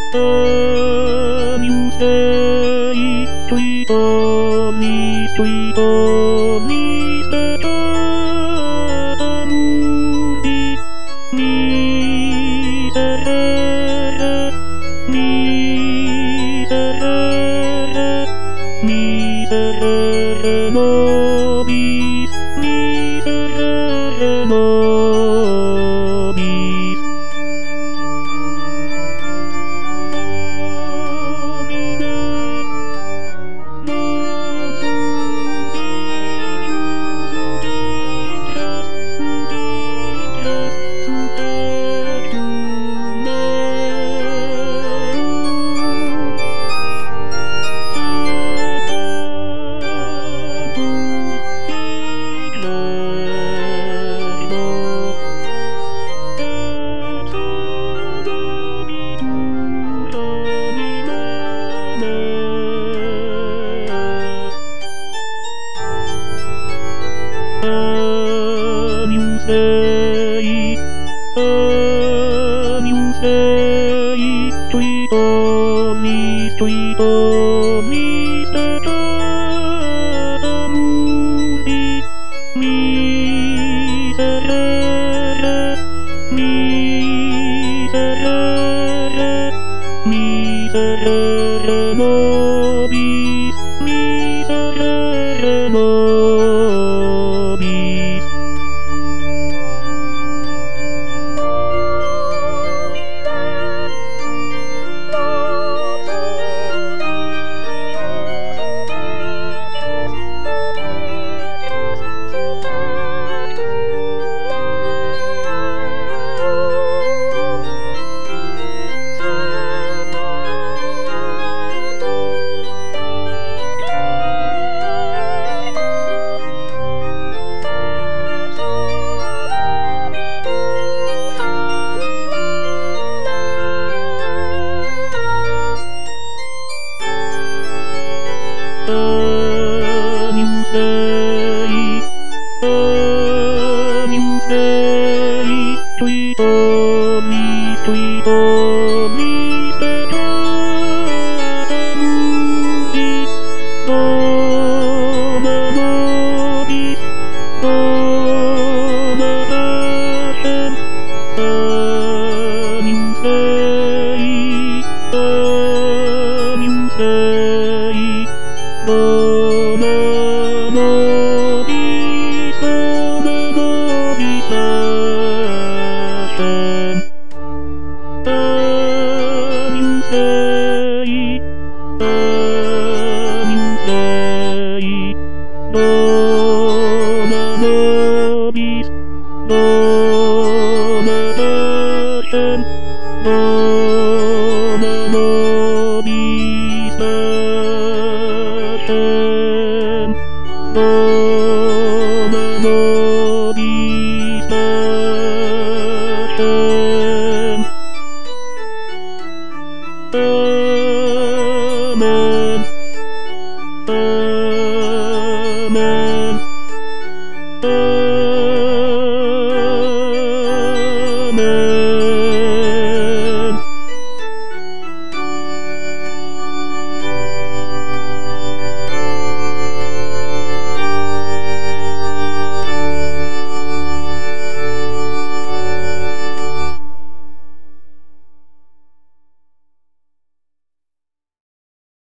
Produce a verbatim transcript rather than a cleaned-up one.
Amusei, tweet on me, tweet on me, set a movie, me, serere, me, serere, me, serere, nobis, me, serere, nobis. Amusei, amusei, tweet on me, tweet on me, set a movie, me, serere, me, serere, me, serere, nobis, me, serere, nobis. Amusei, amusei, tweet on me, tweet on me, set a movie, Dona nobis, Dona passion, amusei, amusei, Dona nobis, Dona nobis passion. Amusei, amusei, Dona nobis, Dona passion, Dona nobis passion, Dona nobis passion. Amen, amen, amen.